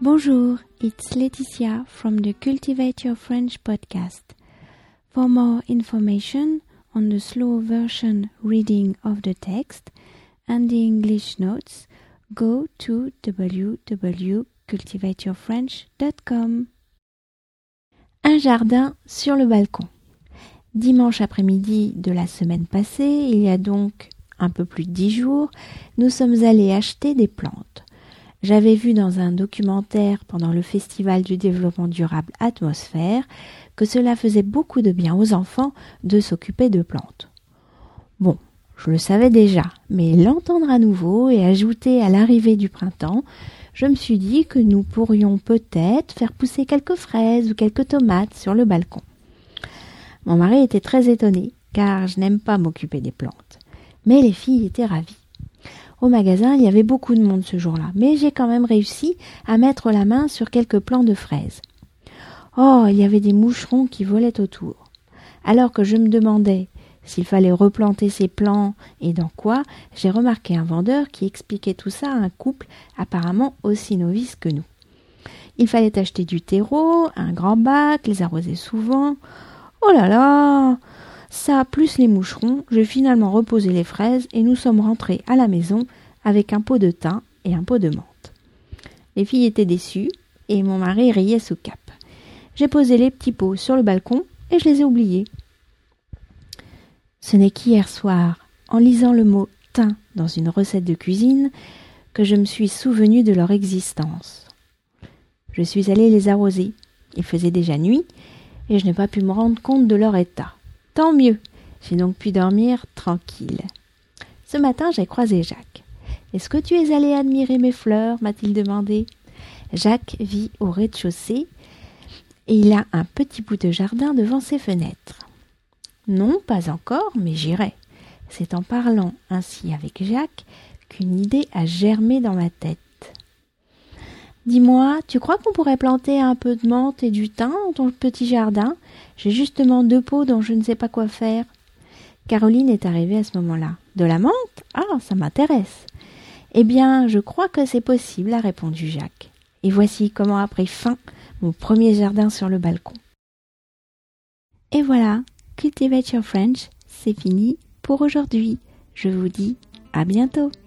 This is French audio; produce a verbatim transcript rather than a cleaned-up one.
Bonjour, it's Laetitia from the Cultivate Your French podcast. For more information on the slow version reading of the text and the English notes, go to w w w dot cultivate your french dot com. Un jardin sur le balcon. Dimanche après-midi de la semaine passée, il y a donc un peu plus de dix jours, nous sommes allés acheter des plantes. J'avais vu dans un documentaire pendant le Festival du développement durable Atmosphère que cela faisait beaucoup de bien aux enfants de s'occuper de plantes. Bon, je le savais déjà, mais l'entendre à nouveau et ajouter à l'arrivée du printemps, je me suis dit que nous pourrions peut-être faire pousser quelques fraises ou quelques tomates sur le balcon. Mon mari était très étonné, car je n'aime pas m'occuper des plantes. Mais les filles étaient ravies. Au magasin, il y avait beaucoup de monde ce jour-là, mais j'ai quand même réussi à mettre la main sur quelques plants de fraises. Oh, il y avait des moucherons qui volaient autour. Alors que je me demandais s'il fallait replanter ces plants et dans quoi, j'ai remarqué un vendeur qui expliquait tout ça à un couple apparemment aussi novice que nous. Il fallait acheter du terreau, un grand bac, les arroser souvent. Oh là là! Ça, plus les moucherons, j'ai finalement reposé les fraises et nous sommes rentrés à la maison avec un pot de thym et un pot de menthe. Les filles étaient déçues et mon mari riait sous cap. J'ai posé les petits pots sur le balcon et je les ai oubliés. Ce n'est qu'hier soir, en lisant le mot « thym » dans une recette de cuisine, que je me suis souvenu de leur existence. Je suis allée les arroser. Il faisait déjà nuit et je n'ai pas pu me rendre compte de leur état. Tant mieux, j'ai donc pu dormir tranquille. Ce matin, j'ai croisé Jacques. « Est-ce que tu es allé admirer mes fleurs ?» m'a-t-il demandé. Jacques vit au rez-de-chaussée et il a un petit bout de jardin devant ses fenêtres. Non, pas encore, mais j'irai. C'est en parlant ainsi avec Jacques qu'une idée a germé dans ma tête. Dis-moi, tu crois qu'on pourrait planter un peu de menthe et du thym dans ton petit jardin ? J'ai justement deux pots dont je ne sais pas quoi faire. Caroline est arrivée à ce moment-là. De la menthe ? Ah, ça m'intéresse. Eh bien, je crois que c'est possible, a répondu Jacques. Et voici comment a pris fin mon premier jardin sur le balcon. Et voilà, Cultivate Your French, c'est fini pour aujourd'hui. Je vous dis à bientôt.